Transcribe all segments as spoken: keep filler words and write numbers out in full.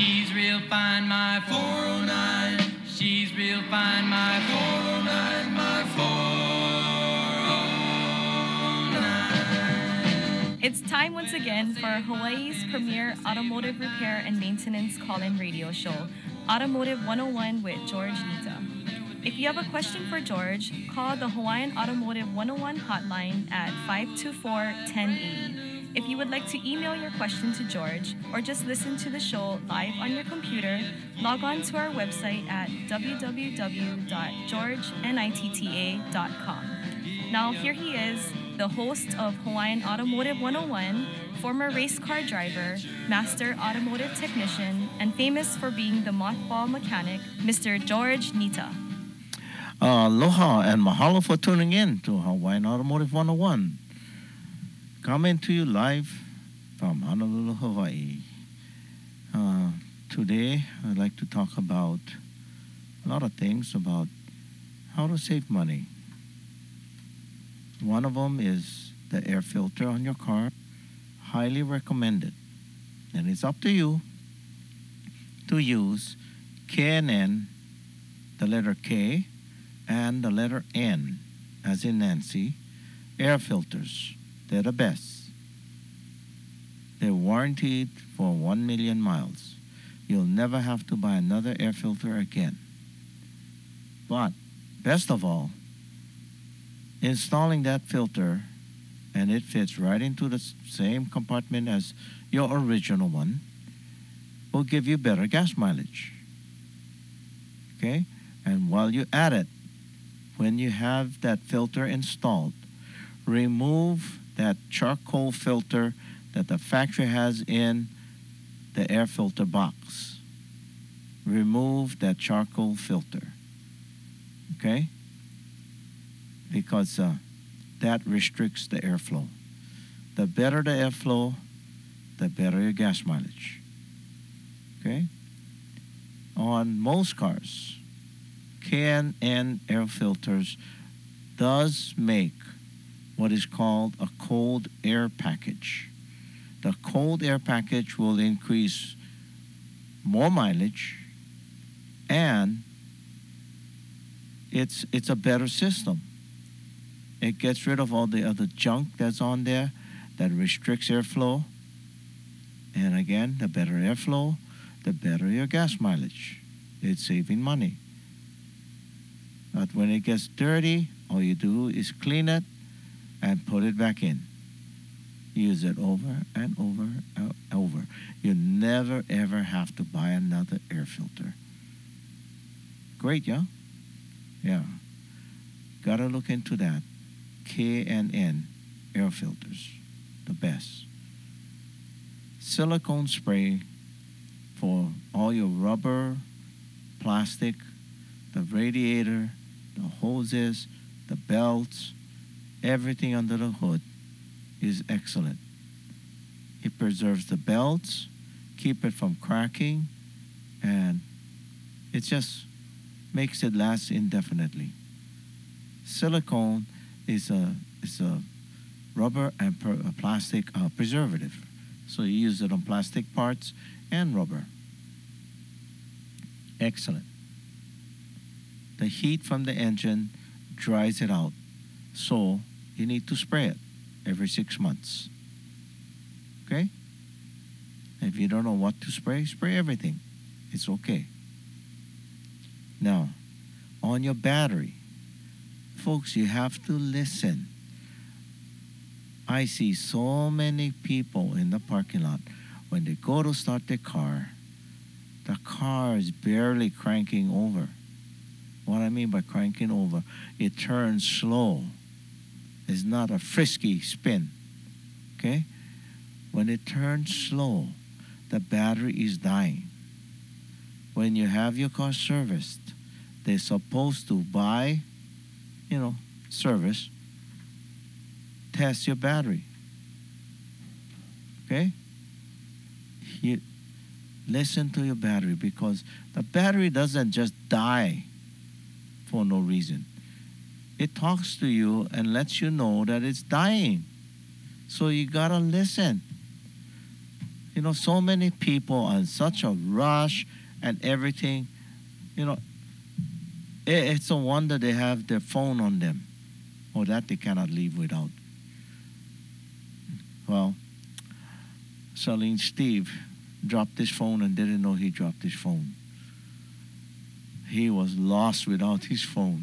She's real fine, my four oh nine. She's real fine, my four oh nine, my four oh nine. It's time once again for Hawaii's premier automotive repair and maintenance call-in radio show, Automotive one oh one with George Nita. If you have a question for George, call the Hawaiian Automotive one oh one hotline at five two four, one oh eight oh. If you would like to email your question to George or just listen to the show live on your computer, log on to our website at w w w dot george nitta dot com. Now here he is, the host of Hawaiian Automotive one oh one, former race car driver, master automotive technician, and famous for being the mothball mechanic, Mister George Nita. Uh, aloha and mahalo for tuning in to Hawaiian Automotive one oh one. Coming to you live from Honolulu, Hawaii. Uh, today, I'd like to talk about a lot of things about how to save money. One of them is the air filter on your car. Highly recommended. And it's up to you to use K and N, the letter K, and the letter N, as in Nancy, air filters. They're the best. They're warranted for one million miles. You'll never have to buy another air filter again. But, best of all, installing that filter, and it fits right into the same compartment as your original one, will give you better gas mileage. Okay? And while you're at it, when you have that filter installed, remove that charcoal filter that the factory has in the air filter box. Remove that charcoal filter. Okay? Because uh, that restricts the airflow. The better the airflow, the better your gas mileage. Okay? On most cars, K and N air filters does make what is called a cold air package. The cold air package will increase more mileage, and it's it's a better system. It gets rid of all the other junk that's on there that restricts airflow. And again, the better airflow, the better your gas mileage. It's saving money. But when it gets dirty, all you do is clean it and put it back in. Use it over and over and over. You never ever have to buy another air filter. Great, yeah? Yeah. Gotta look into that. K and N air filters. The best. Silicone spray for all your rubber, plastic, the radiator, the hoses, the belts, everything under the hood is excellent. It preserves the belts, keep it from cracking, and it just makes it last indefinitely. Silicone is a is a rubber and per, a plastic uh, preservative, so you use it on plastic parts and rubber. Excellent. The heat from the engine dries it out, so you need to spray it every six months. Okay? If you don't know what to spray, spray everything. It's okay. Now, on your battery, folks, you have to listen. I see so many people in the parking lot, when they go to start their car, the car is barely cranking over. What I mean by cranking over, it turns slow. It's not a frisky spin. Okay? When it turns slow, the battery is dying. When you have your car serviced, they're supposed to buy, you know, service, test your battery. Okay? You listen to your battery, because the battery doesn't just die for no reason. It talks to you and lets you know that it's dying. So you gotta listen. You know, so many people are in such a rush and everything. You know, it, it's a wonder they have their phone on them, or that they cannot leave without. Well, Charlene Steve dropped his phone and didn't know he dropped his phone. He was lost without his phone.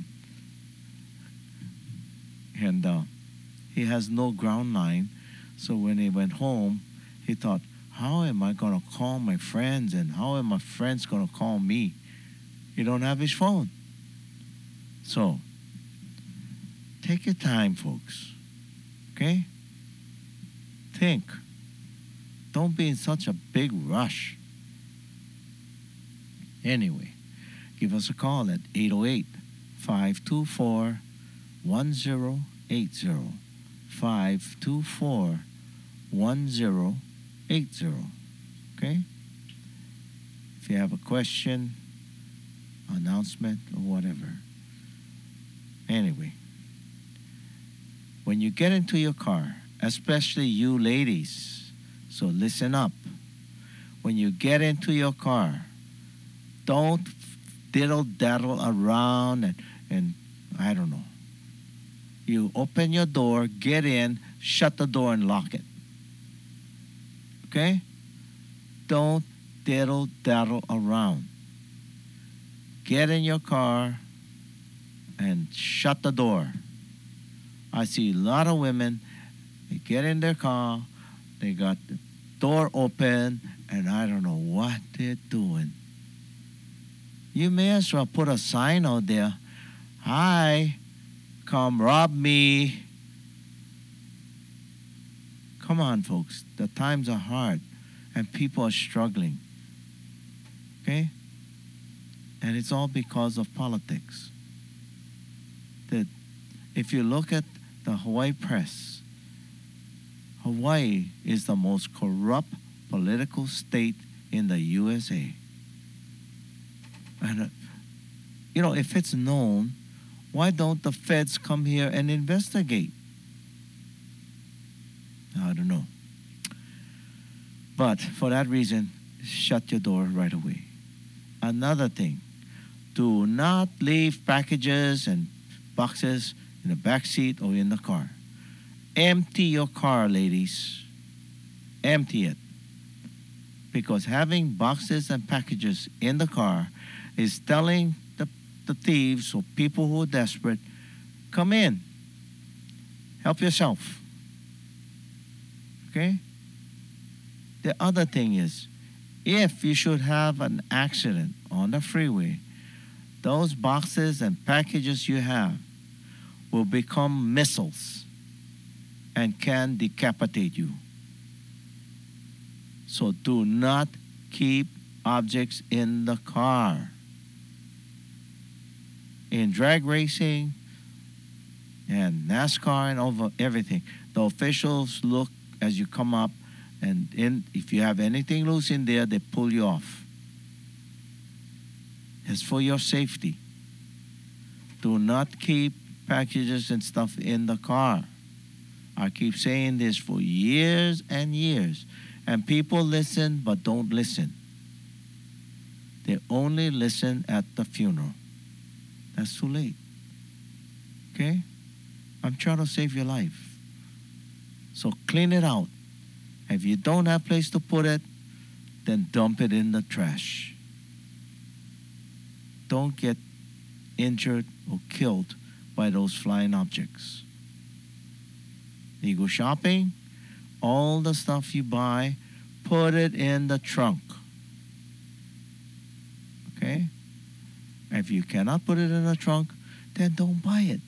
And uh, he has no ground line. So when he went home, he thought, how am I going to call my friends? And how are my friends going to call me? He don't have his phone. So, take your time, folks. Okay? Think. Don't be in such a big rush. Anyway, give us a call at eight oh eight, five two four, one zero eight zero. five two four, one zero eight zero. Okay? If you have a question, announcement, or whatever. Anyway, when you get into your car, especially you ladies, so listen up. When you get into your car, don't diddle-daddle around and, and I don't know. You open your door, get in, shut the door, and lock it. Okay? Don't diddle-daddle around. Get in your car and shut the door. I see a lot of women, they get in their car, they got the door open, and I don't know what they're doing. You may as well put a sign out there, hi, come rob me. Come on, folks. The times are hard and people are struggling. Okay? And it's all because of politics. That if you look at the Hawaii press, Hawaii is the most corrupt political state in the U S A. And, uh, you know, if it's known, why don't the feds come here and investigate? I don't know. But for that reason, shut your door right away. Another thing, do not leave packages and boxes in the back seat or in the car. Empty your car, ladies. Empty it. Because having boxes and packages in the car is telling the, the thieves or people who are desperate, come in. Help yourself. Okay? The other thing is, if you should have an accident on the freeway, those boxes and packages you have will become missiles and can decapitate you. So do not keep objects in the car. In drag racing and NASCAR and over everything, the officials look as you come up, and in, if you have anything loose in there, they pull you off. It's for your safety. Do not keep packages and stuff in the car. I keep saying this for years and years, and people listen but don't listen. They only listen at the funeral. That's too late. Okay? I'm trying to save your life. So clean it out. If you don't have a place to put it, then dump it in the trash. Don't get injured or killed by those flying objects. You go shopping, all the stuff you buy, put it in the trunk. Okay? If you cannot put it in the trunk, then don't buy it.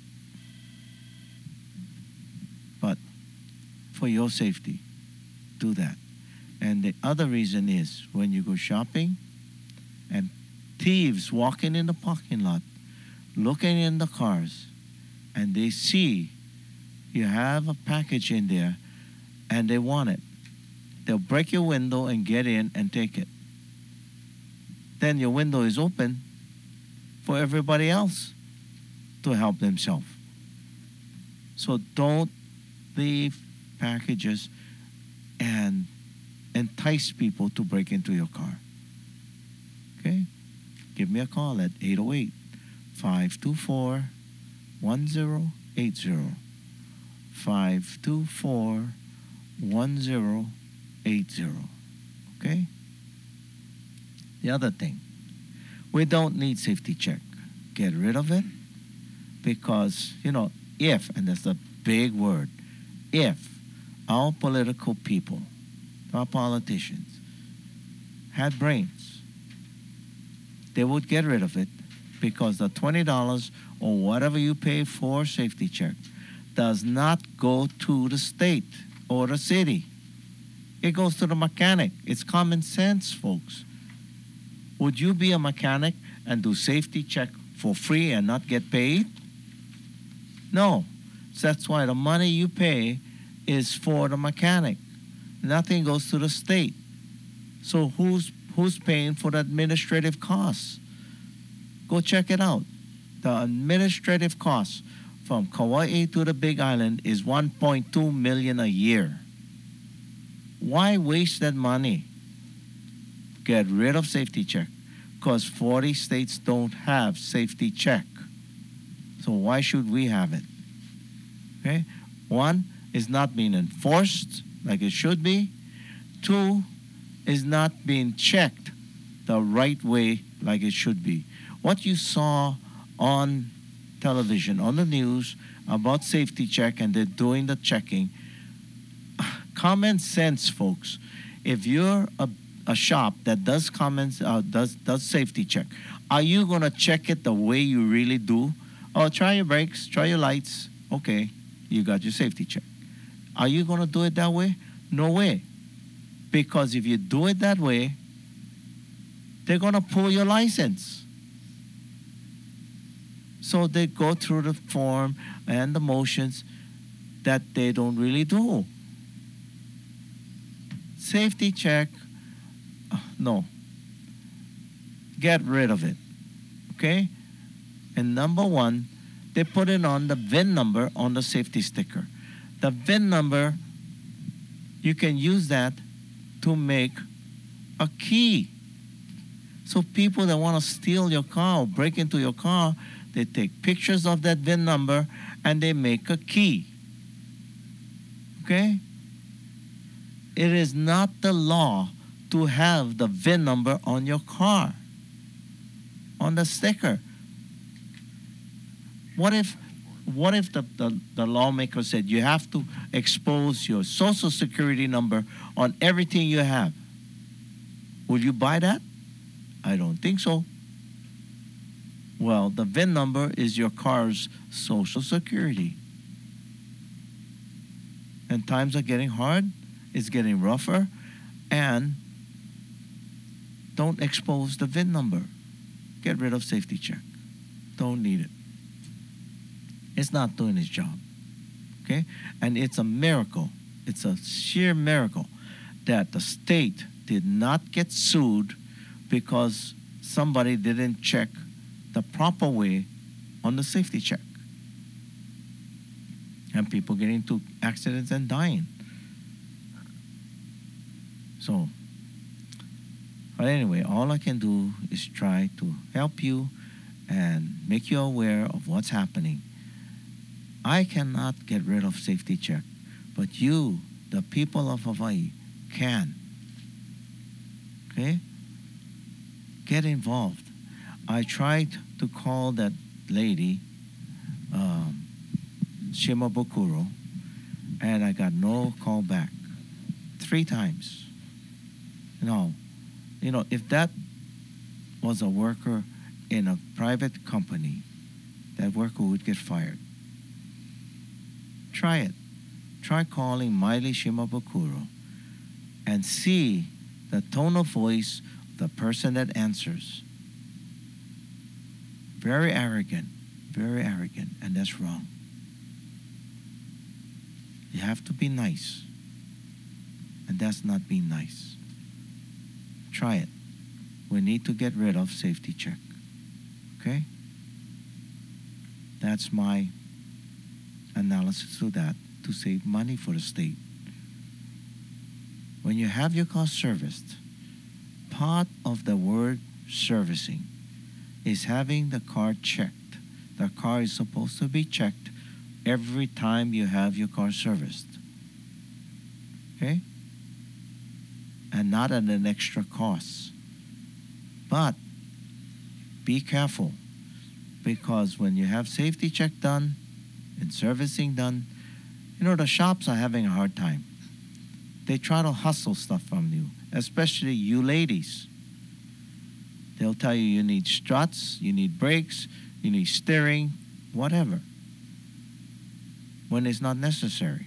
But for your safety, do that. And the other reason is when you go shopping and thieves walking in the parking lot, looking in the cars, and they see you have a package in there and they want it, they'll break your window and get in and take it. Then your window is open for everybody else to help themselves. So don't leave packages and entice people to break into your car. Okay? Give me a call at eight oh eight, five two four, one zero eight zero. five two four, one zero eight zero. Okay? The other thing, we don't need safety check. Get rid of it because, you know, if, and that's a big word, if our political people, our politicians, had brains, they would get rid of it because the twenty dollars or whatever you pay for safety check does not go to the state or the city. It goes to the mechanic. It's common sense, folks. Would you be a mechanic and do safety check for free and not get paid? No. So that's why the money you pay is for the mechanic. Nothing goes to the state. So who's who's paying for the administrative costs? Go check it out. The administrative costs from Kauai to the Big Island is one point two million dollars a year. Why waste that money? Get rid of safety check because forty states don't have safety check. So why should we have it? Okay? One, is not being enforced like it should be. Two, is not being checked the right way like it should be. What you saw on television, on the news about safety check and they're doing the checking, common sense, folks. If you're a, a shop that does comments, uh, does does safety check, are you gonna check it the way you really do? Oh, try your brakes, try your lights. Okay, you got your safety check. Are you gonna do it that way? No way. Because if you do it that way, they're gonna pull your license. So they go through the form and the motions that they don't really do. Safety check, uh, no. Get rid of it, okay? And number one, they put it on the V I N number on the safety sticker. The V I N number, you can use that to make a key. So people that want to steal your car or break into your car, they take pictures of that V I N number and they make a key. Okay? It is not the law to have the V I N number on your car, on the sticker. What if what if the, the, the lawmaker said you have to expose your social security number on everything you have? Will you buy that? I don't think so. Well, the V I N number is your car's social security. And times are getting hard, it's getting rougher, and don't expose the V I N number. Get rid of safety check. Don't need it. It's not doing its job. Okay? And it's a miracle. It's a sheer miracle that the state did not get sued because somebody didn't check the proper way on the safety check. And people getting into accidents and dying. So, but anyway, all I can do is try to help you and make you aware of what's happening. I cannot get rid of safety check, but you, the people of Hawaii, can. Okay? Get involved. I tried to call that lady, um, Shimabukuro, and I got no call back. Three times. You know, you know, if that was a worker in a private company, that worker would get fired. Try it. Try calling Miley Shimabukuro and see the tone of voice of the person that answers. Very arrogant, very arrogant, and that's wrong. You have to be nice, and that's not being nice. Try it. We need to get rid of safety check. Okay? That's my analysis of that, to save money for the state. when you have your car serviced, part of the word servicing is having the car checked. The car is supposed to be checked every time you have your car serviced. Okay? And not at an extra cost. But be careful, because when you have safety check done and servicing done, you know, the shops are having a hard time. They try to hustle stuff from you, especially you ladies. They'll tell you you need struts, you need brakes, you need steering, whatever, when it's not necessary.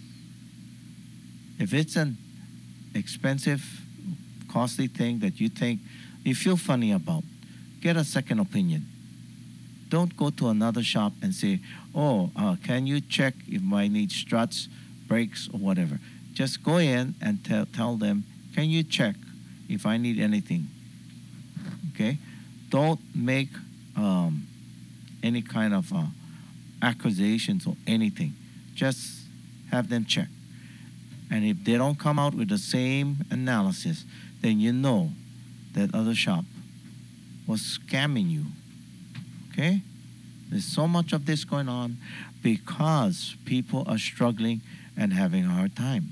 If it's an expensive, costly thing that you think you feel funny about, get a second opinion. Don't go to another shop and say, oh, uh, can you check if I need struts, brakes, or whatever. Just go in and tell, tell them, can you check if I need anything? Okay? Don't make um, any kind of uh, accusations or anything. Just have them check. And if they don't come out with the same analysis, then you know that other shop was scamming you. Okay? There's so much of this going on because people are struggling and having a hard time.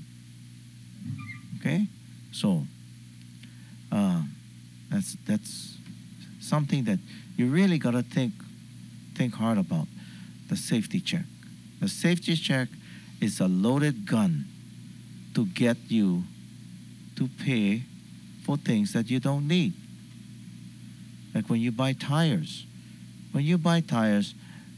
Okay? So, uh, that's that's something that you really got to think think hard about, the safety check. The safety check is a loaded gun to get you to pay for things that you don't need. Like when you buy tires. When you buy tires,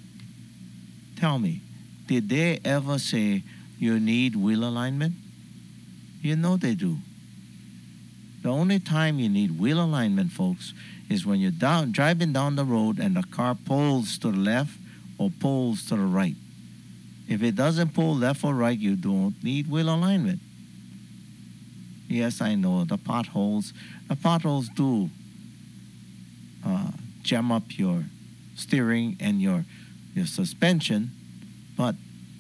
tell me, did they ever say you need wheel alignment? You know they do. The only time you need wheel alignment, folks, is when you're down, driving down the road and the car pulls to the left or pulls to the right. If it doesn't pull left or right, you don't need wheel alignment. Yes, I know, the potholes. The potholes do uh, jam up your steering and your, your suspension, but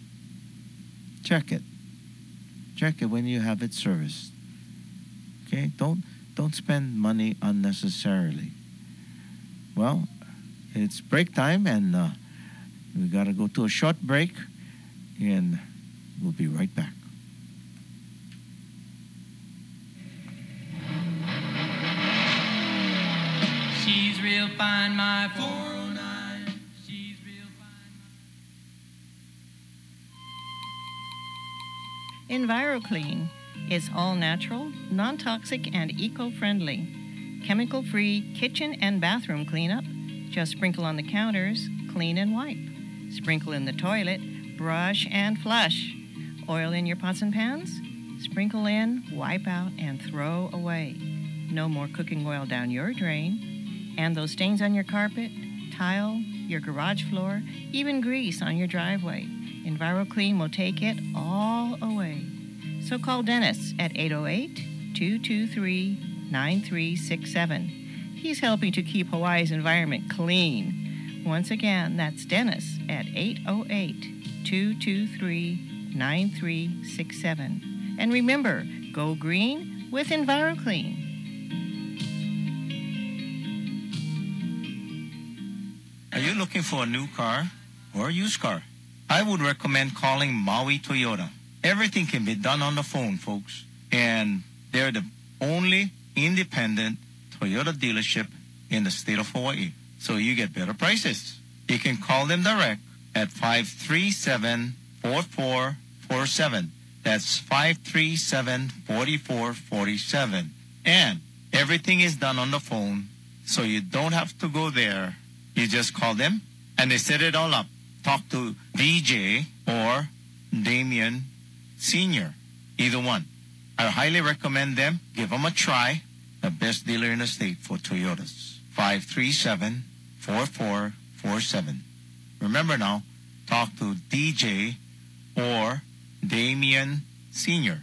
check it. Check it when you have it serviced. Okay? Don't, don't spend money unnecessarily. Well, it's break time, and uh, we got to go to a short break, and we'll be right back. She's real fine, my four oh nine. She's real fine. EnviroClean is all natural, non-toxic, and eco-friendly. Chemical-free kitchen and bathroom cleanup. Just sprinkle on the counters, clean and wipe. Sprinkle in the toilet, brush and flush. Oil in your pots and pans? Sprinkle in, wipe out, and throw away. No more cooking oil down your drain. And those stains on your carpet, tile, your garage floor, even grease on your driveway. EnviroClean will take it all away. So call Dennis at eight oh eight, two two three, nine three six seven. He's helping to keep Hawaii's environment clean. Once again, that's Dennis at eight oh eight, two two three, nine three six seven. And remember, go green with EnviroClean. Are you looking for a new car or a used car? I would recommend calling Maui Toyota. Everything can be done on the phone, folks. And they're the only independent Toyota dealership in the state of Hawaii. So you get better prices. You can call them direct at five three seven, four four four seven. That's five three seven, four four four seven. And everything is done on the phone, so you don't have to go there. You just call them, and they set it all up. Talk to D J or Damien Senior, either one. I highly recommend them. Give them a try. The best dealer in the state for Toyotas. five three seven, four four four seven. Remember now, talk to D J or Damien Senior.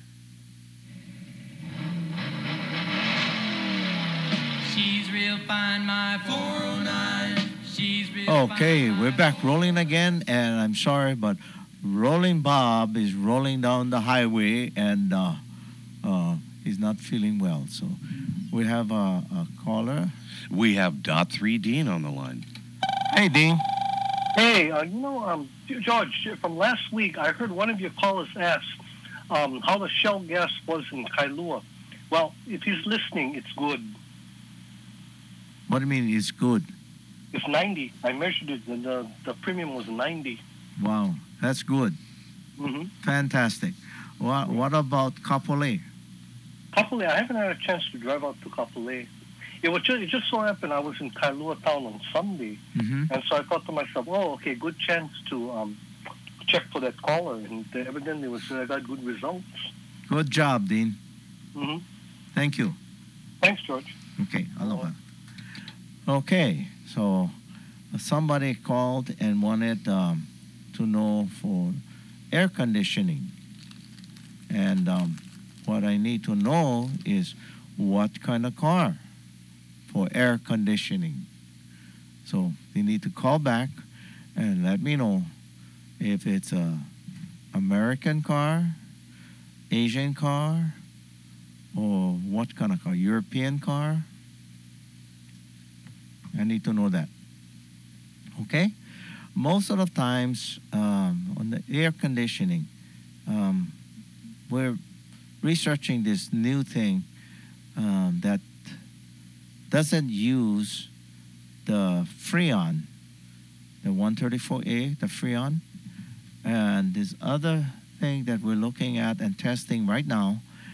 She's real fine, my four oh nine. She's real Okay, fine, we're my back rolling again, and I'm sorry, but Rolling Bob is rolling down the highway, and uh, uh, He's not feeling well. So we have a, a caller. We have Dot three Dean on the line. Hey, Dean. Hey, uh, you know, um, George, from last week, I heard one of your callers ask um, how the Shell gas was in Kailua. Well, if he's listening, it's good. What do you mean it's good? It's ninety. I measured it, and the, the premium was ninety. Wow, that's good. Mm-hmm. Fantastic. What, what about Kapolei? Kapolei, I haven't had a chance to drive out to Kapolei. It, was just, it just so happened I was in Kailua town on Sunday, Mm-hmm. and so I thought to myself, oh, okay, good chance to um, check for that caller, and uh, evidently was, I got good results. Good job, Dean. Mm-hmm. Thank you. Thanks, George. Okay, aloha. Okay, so somebody called and wanted um, to know for air conditioning. And um, what I need to know is what kind of car for air conditioning. So you need to call back and let me know if it's a American car, Asian car, or what kind of car, European car. I need to know that. Okay? Most of the times um, on the air conditioning, um, we're researching this new thing um, that doesn't use the Freon, the one thirty-four A, the Freon. And this other thing that we're looking at and testing right now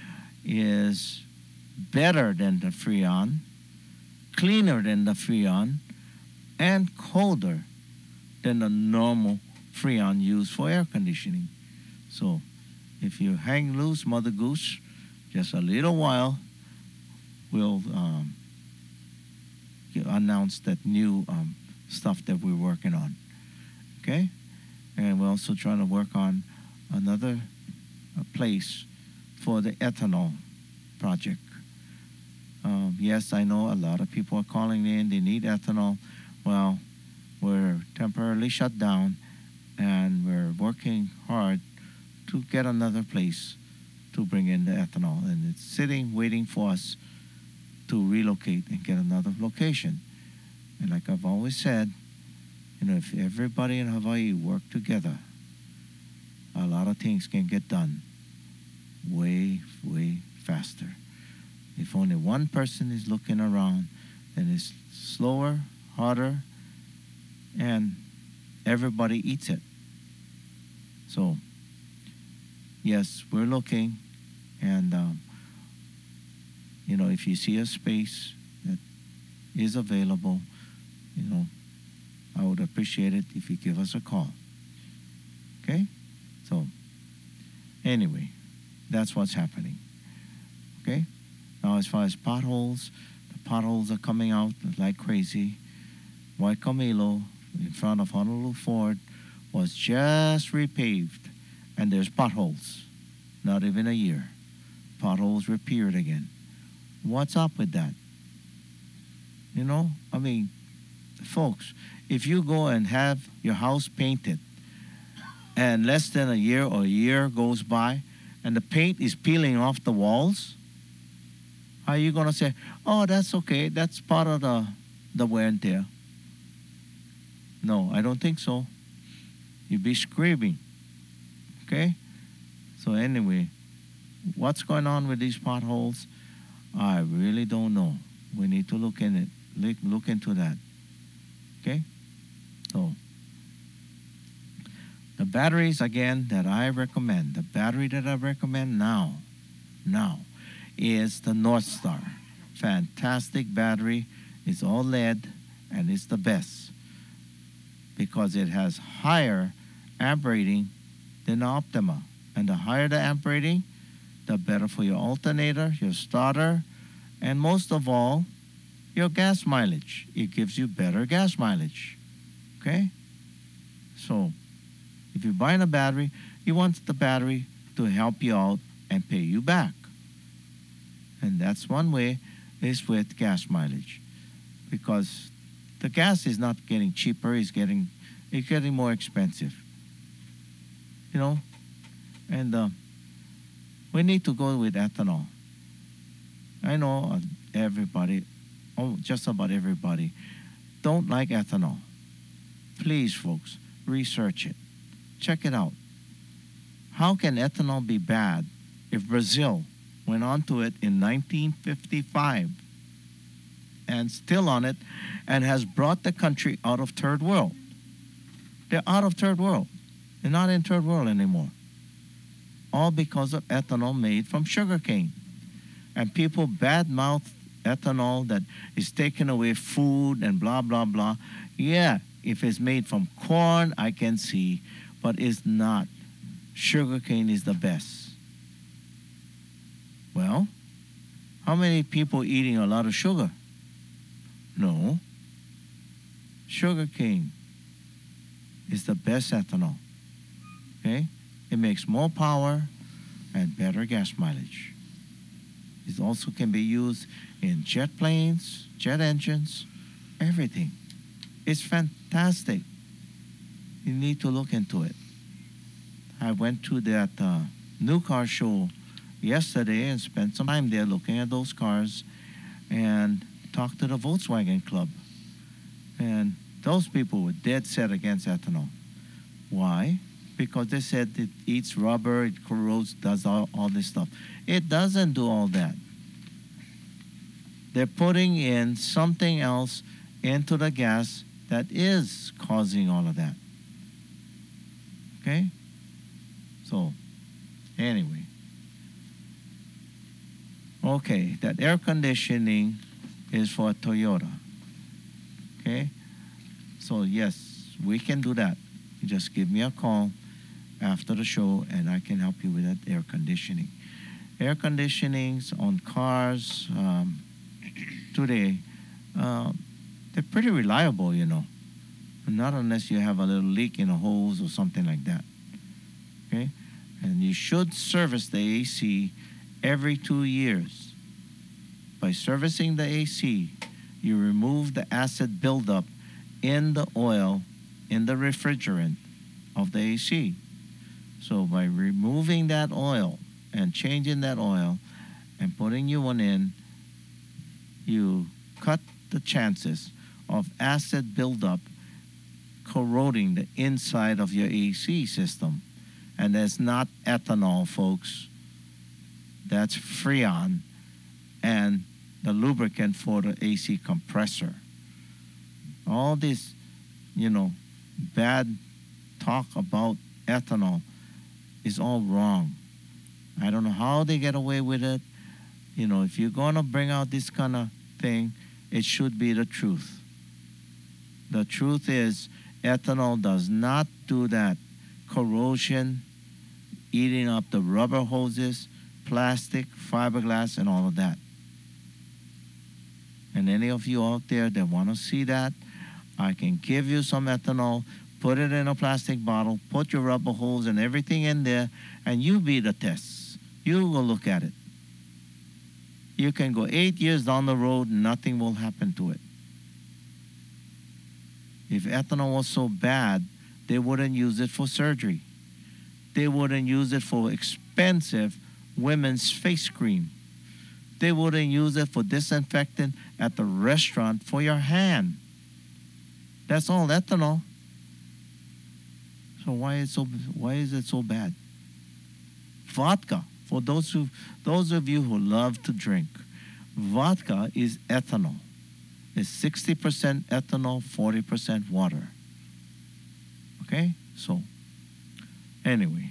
is better than the Freon, cleaner than the Freon, and colder than the normal Freon used for air conditioning. So if you hang loose, Mother Goose, just a little while, we'll um, announce that new um, stuff that we're working on. Okay? And we're also trying to work on another uh, place for the ethanol project. Um, yes, I know a lot of people are calling in. They need ethanol. Well, we're temporarily shut down, and we're working hard to get another place to bring in the ethanol. And it's sitting, waiting for us to relocate and get another location. And like I've always said, you know, if everybody in Hawaii work together, a lot of things can get done way, way faster. If only one person is looking around, then it's slower, harder, and everybody eats it. So, yes, we're looking, and, um, you know, if you see a space that is available, you know, I would appreciate it if you give us a call. Okay? So, anyway, that's what's happening. Okay? Now, as far as potholes, the potholes are coming out like crazy. Waikimelo, in front of Honolulu Ford, was just repaved, and there's potholes. Not even a year. Potholes appeared again. What's up with that? You know, I mean, folks, if you go and have your house painted, and less than a year or a year goes by, and the paint is peeling off the walls, are you going to say, oh, that's okay, that's part of the, the wear and tear? No, I don't think so. You'd be screaming. Okay? So anyway, what's going on with these potholes? I really don't know. We need to look in it. Look, look into that. Okay? So the batteries, again, that I recommend, the battery that I recommend now, now, is the North Star. Fantastic battery. It's all lead, and it's the best because it has higher amp rating than the Optima. And the higher the amp rating, the better for your alternator, your starter, and most of all, your gas mileage. It gives you better gas mileage. Okay? So, if you're buying a battery, you want the battery to help you out and pay you back. And that's one way is with gas mileage. Because the gas is not getting cheaper, it's getting it's getting more expensive. You know? And uh, we need to go with ethanol. I know uh, everybody, oh, just about everybody, don't like ethanol. Please, folks, research it. Check it out. How can ethanol be bad if Brazil went onto it in nineteen fifty-five and still on it and has brought the country out of third world? They're out of third world. They're not in third world anymore. All because of ethanol made from sugarcane. And people badmouth ethanol that is taking away food and blah, blah, blah. Yeah, if it's made from corn, I can see, but it's not. Sugarcane is the best. Well, how many people eating a lot of sugar? No. Sugarcane is the best ethanol. Okay? It makes more power and better gas mileage. It also can be used in jet planes, jet engines, everything. It's fantastic. You need to look into it. I went to that uh, new car show yesterday and spent some time there looking at those cars and talked to the Volkswagen Club. And those people were dead set against ethanol. Why? Because they said it eats rubber, it corrodes, does all, all this stuff. It doesn't do all that. They're putting in something else into the gas that is causing all of that. Okay? So, anyway. Okay, that air conditioning is for a Toyota. Okay? So, yes, we can do that. You just give me a call after the show and I can help you with that air conditioning. Air conditionings on cars um, today, uh, they're pretty reliable, you know. Not unless you have a little leak in a hose or something like that. Okay? And you should service the A C every two years. By servicing the A C, you remove the acid buildup in the oil, in the refrigerant of the A C. So by removing that oil and changing that oil and putting new one in, you cut the chances of acid buildup corroding the inside of your A C system. And that's not ethanol, folks. That's Freon and the lubricant for the A C compressor. All this, you know, bad talk about ethanol is all wrong. I don't know how they get away with it. You know, if you're going to bring out this kind of thing, it should be the truth. The truth is, ethanol does not do that. Corrosion, eating up the rubber hoses, plastic, fiberglass, and all of that. And any of you out there that want to see that, I can give you some ethanol, put it in a plastic bottle, put your rubber holes and everything in there, and you be the tests. You go look at it. You can go eight years down the road, nothing will happen to it. If ethanol was so bad, they wouldn't use it for surgery. They wouldn't use it for expensive women's face cream. They wouldn't use it for disinfectant at the restaurant for your hand. That's all ethanol. So why is so why is it so bad? Vodka, for those who those of you who love to drink, vodka is ethanol. It's sixty percent ethanol, forty percent water. Okay? So anyway,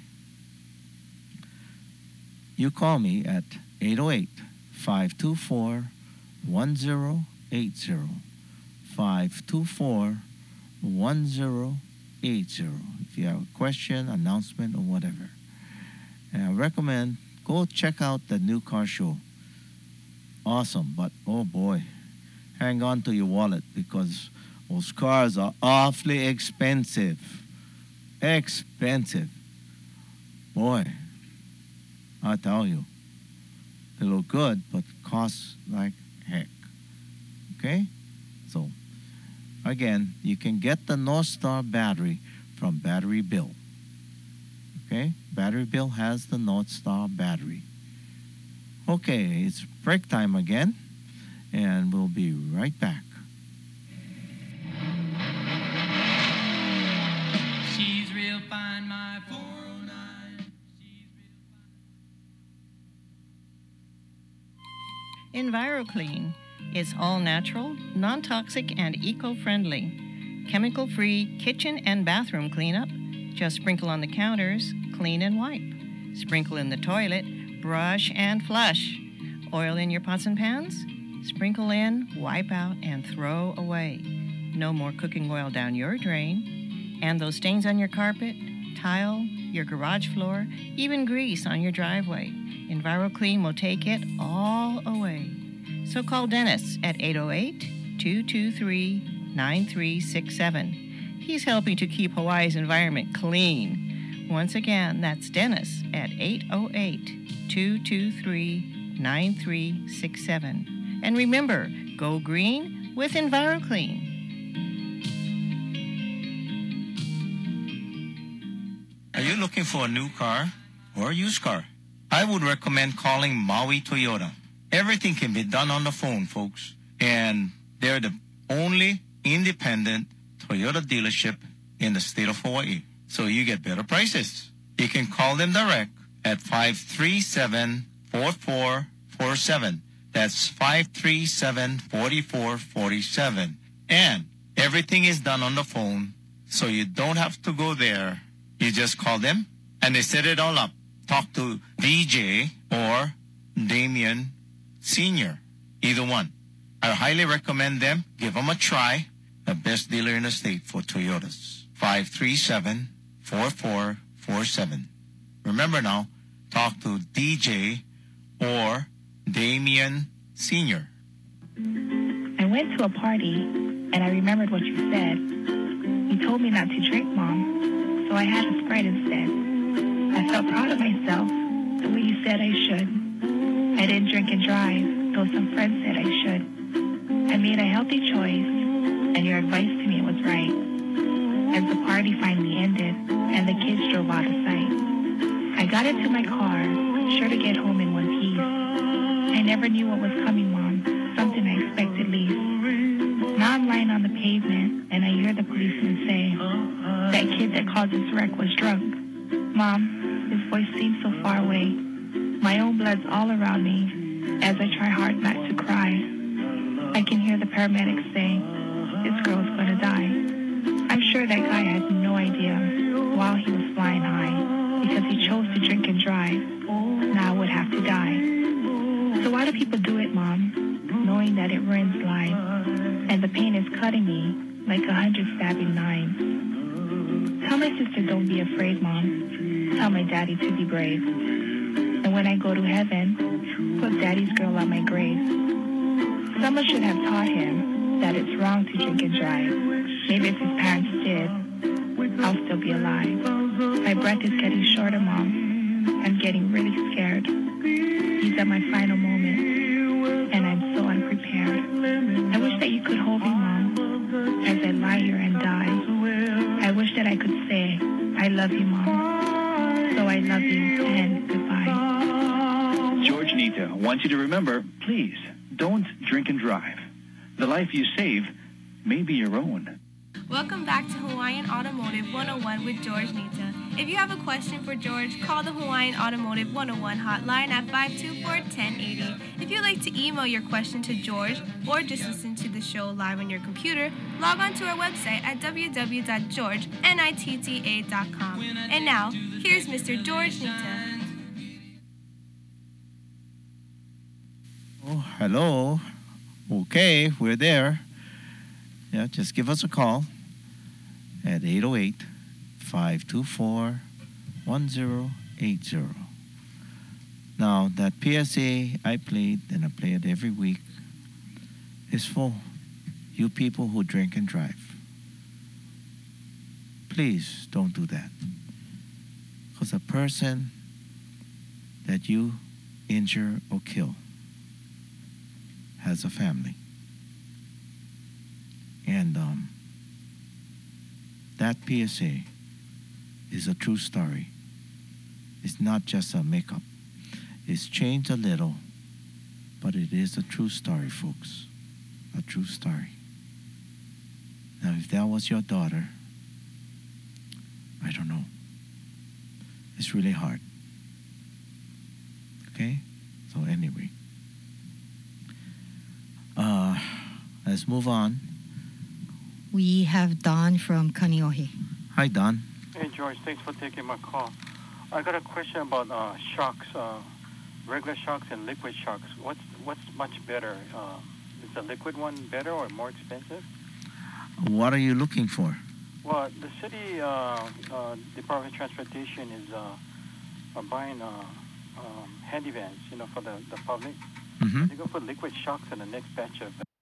you call me at eight oh eight, five two four, one oh eight oh. five two four, one oh eight oh. If you have a question, announcement, or whatever. And I recommend go check out the new car show. Awesome, but oh boy, hang on to your wallet because those cars are awfully expensive. Expensive. Boy, I tell you, they look good, but cost like heck. Okay? So, again, you can get the North Star battery from Battery Bill. Okay? Battery Bill has the North Star battery. Okay. Okay, it's break time again, and we'll be right back. She's real fine, my four oh nine. She's real fine. EnviroClean is all natural, non-toxic, and eco-friendly. Chemical-free kitchen and bathroom cleanup. Just sprinkle on the counters, clean and wipe. Sprinkle in the toilet, brush and flush. Oil in your pots and pans? Sprinkle in, wipe out, and throw away. No more cooking oil down your drain. And those stains on your carpet, tile, your garage floor, even grease on your driveway. EnviroClean will take it all away. So call Dennis at eight oh eight, two two three, nine three six seven. He's helping to keep Hawaii's environment clean. Once again, that's Dennis at eight oh eight, two two three, nine three six seven. And remember, go green with EnviroClean. Are you looking for a new car or a used car? I would recommend calling Maui Toyota. Everything can be done on the phone, folks. And they're the only independent Toyota dealership in the state of Hawaii. So you get better prices. You can call them direct at five three seven, four four four seven. That's five three seven, four four four seven. And everything is done on the phone, so you don't have to go there. You just call them, and they set it all up. Talk to D J or Damien Senior, either one. I highly recommend them. Give them a try. The best dealer in the state for Toyotas. five three seven, four four four seven. Remember now, talk to D J or Damien Senior. I went to a party, and I remembered what you said. You told me not to drink, Mom, so I had a Sprite instead. I felt proud of myself, the way you said I should. I didn't drink and drive, though some friends said I should. I made a healthy choice, and your advice to me was right. As the party finally ended, and the kids drove out of sight, I got into my car, sure to get home in one piece. I never knew what was coming, Mom, something I expected least. Now I'm lying on the pavement, and I hear the policeman say, that kid that caused this wreck was drunk. Mom, his voice seems so far away. My own blood's all around me as I try hard not to cry. I can hear the paramedics saying, this girl's gonna die. I'm sure that guy had no idea while he was flying high because he chose to drink and drive. Now I would have to die. So why do people do it, Mom, knowing that it ruins lives and the pain is cutting me like a hundred stabbing knives? Tell my sister don't be afraid, Mom. Tell my daddy to be brave. And when I go to heaven, put Daddy's girl on my grave. Someone should have taught him that it's wrong to drink and drive. Maybe if his parents did, I'll still be alive. My breath is getting shorter, Mom. I'm getting really scared. These are my final moments, and I'm so unprepared. I wish that you could hold me, Mom, as I lie here and die. I wish that I could say, I love you, Mom. So I love you, and goodbye. George Nita wants you to remember, please, don't drink and drive. The life you save may be your own. Welcome back to Hawaiian Automotive one oh one with George Nita. If you have a question for George, call the Hawaiian Automotive one oh one hotline at five two four, one zero eight zero. If you'd like to email your question to George or just listen to the show live on your computer, log on to our website at w w w dot george nitta dot com. And now, here's Mister George Nita. Oh, hello. Okay, we're there. Yeah, just give us a call at eight oh eight, five two four, one zero eight zero. Now, that P S A I played, and I play it every week, is for you people who drink and drive. Please don't do that. Because a person that you injure or kill has a family. And um, that P S A is a true story. It's not just a makeup. It's changed a little But it is a true story, folks. A true story. Now, if that was your daughter, I don't know. It's really hard. Okay? So anyway. Uh, let's move on. We have Don from Kaneohe. Hi, Don. Hey, George. Thanks for taking my call. I got a question about uh, shocks, uh, regular shocks and liquid shocks. What's what's much better? Uh, is the liquid one better or more expensive? What are you looking for? Well, the city uh, uh, Department of Transportation is uh, uh, buying uh, um, handy vans, you know, for the, the public. Mm-hmm. They go for liquid shocks in the next batch of